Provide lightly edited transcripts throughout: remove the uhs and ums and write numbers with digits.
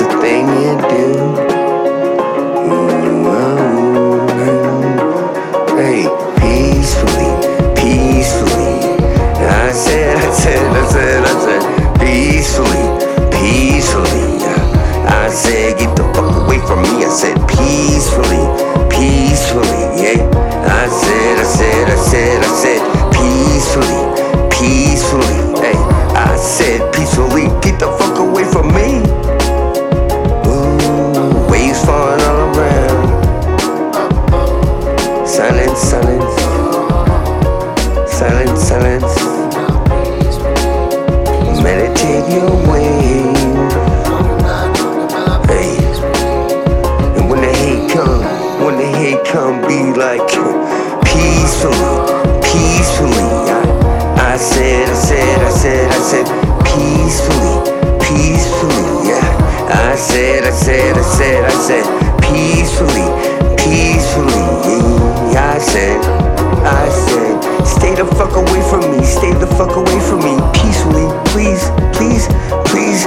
a thing you do. Hey, peacefully, peacefully. I said, peacefully, peacefully. I said, get the fuck away from me. I said, peacefully, peacefully. Yeah. I said, peacefully, peacefully. Hey, I said, peacefully, get the fuck away from me. Ooh, waves falling all around. Silence, silence, silence, silence. Meditate your way. Hey, and when the hate come, be like peacefully, peacefully. I said, peacefully, peacefully. Yeah, I said, peacefully, peacefully. Yeah, I said, stay the fuck away from me, stay the fuck away from me, peacefully, please, please, please.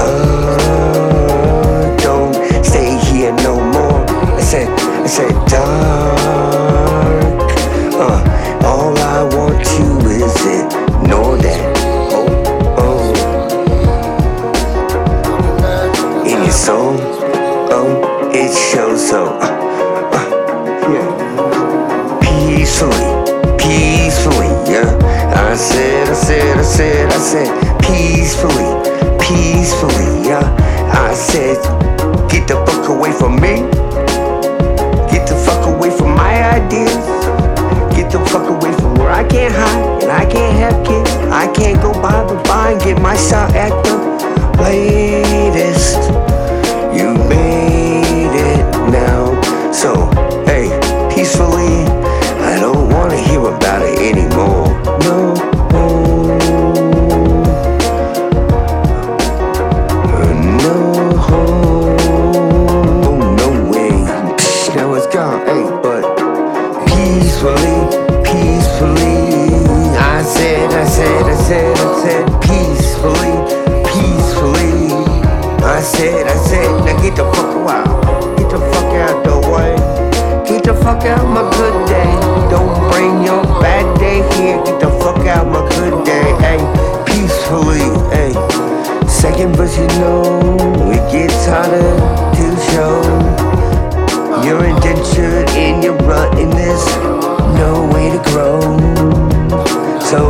Don't stay here no more. I said, dark. All I want you is ignore that. Oh, in your soul, oh, it shows so. Yeah. Peacefully, peacefully, yeah. I said, peacefully, peacefully, yeah. I said, get the fuck away from me. Get the fuck away from my ideas. Get the fuck away from where I can't hide and I can't have kids. I can't go buy the bar and get my shot at the latest. You made it now. So, hey, peacefully, I don't wanna hear about it anymore. No, no way. Now it's gone, hey, but peacefully, peacefully. I said, peacefully, peacefully. I said, now get the fuck out. Get the fuck out the way. Get the fuck out my good day. Don't bring your bad day here. Get the fuck out my good day. Hey, peacefully. Hey, second verse, you know it gets harder to show. You're indentured in your rut, and there's no way to grow. So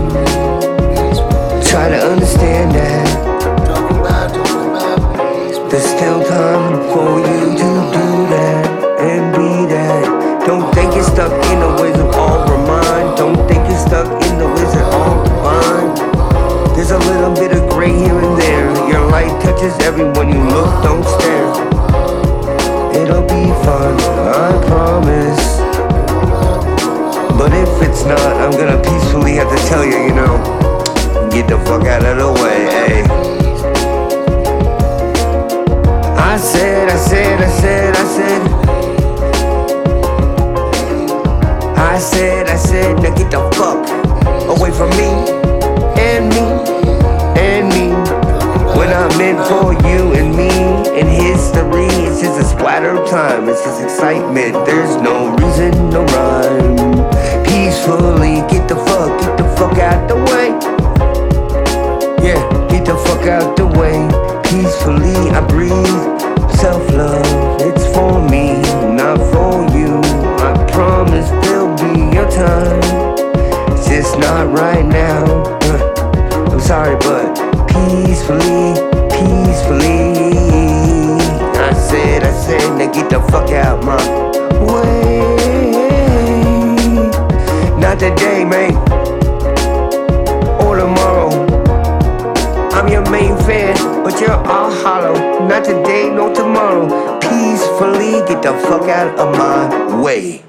try to understand that there's still time for you to do that and be that. Don't think you're stuck in the ways of all remind. Don't think you're stuck in the ways of all mind. There's a little bit of gray here and there. Your light touches everyone you look, don't stare. It'll be fun, I promise. But if it's not, I'm gonna peacefully have to tell you, get the fuck out of the way, hey. I said, now get the fuck away from me, and me, and me. When I'm meant for you and me, and history, it's just a splatter of time, it's just excitement, there's no reason, no rhyme. Peacefully, get the fuck out the way. Yeah, get the fuck out the way. Peacefully, I breathe self-love, it's for me, not for you. I promise there'll be your time, it's just not right now. I'm sorry, but peacefully, peacefully. I said, now get the fuck out my way. Not today, mate, or tomorrow. I'm your main fan, but you're all hollow. Not today, no tomorrow. Peacefully, get the fuck out of my way.